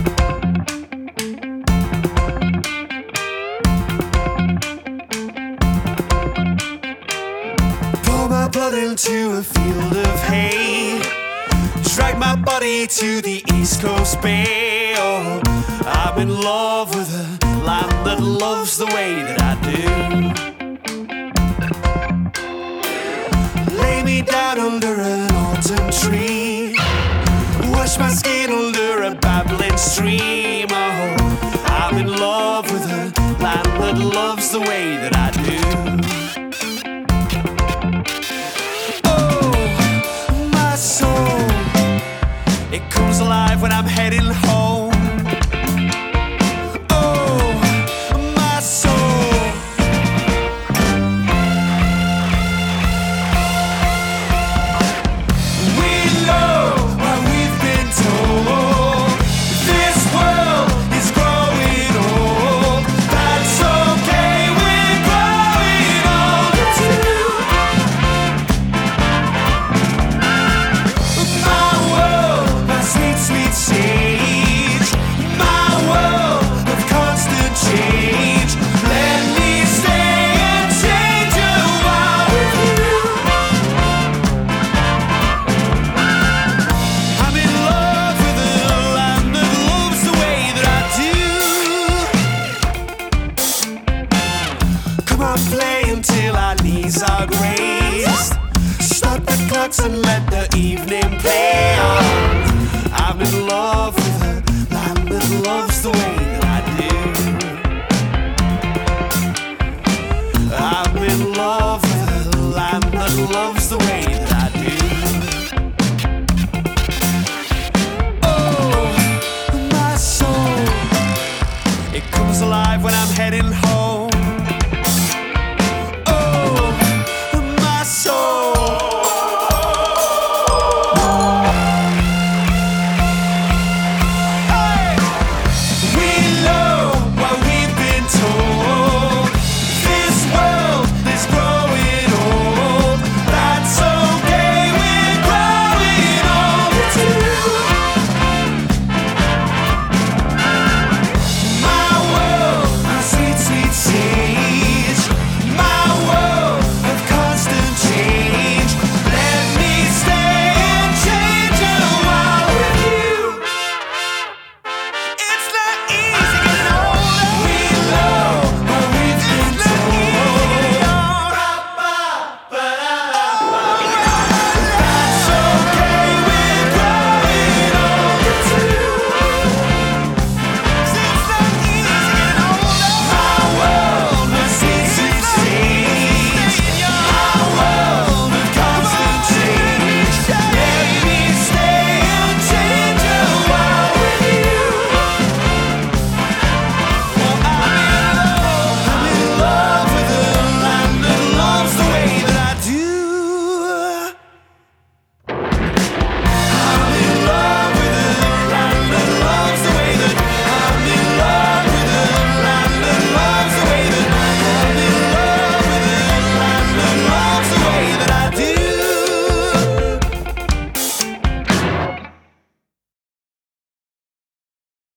Pour my blood into a field of hay, drag my body to the East Coast Bay. Oh, I'm in love with a land that loves the way that I do. Lay me down under an autumn tree, wash my skin under a babbling stream. Oh, I'm in love with a land that loves the way that I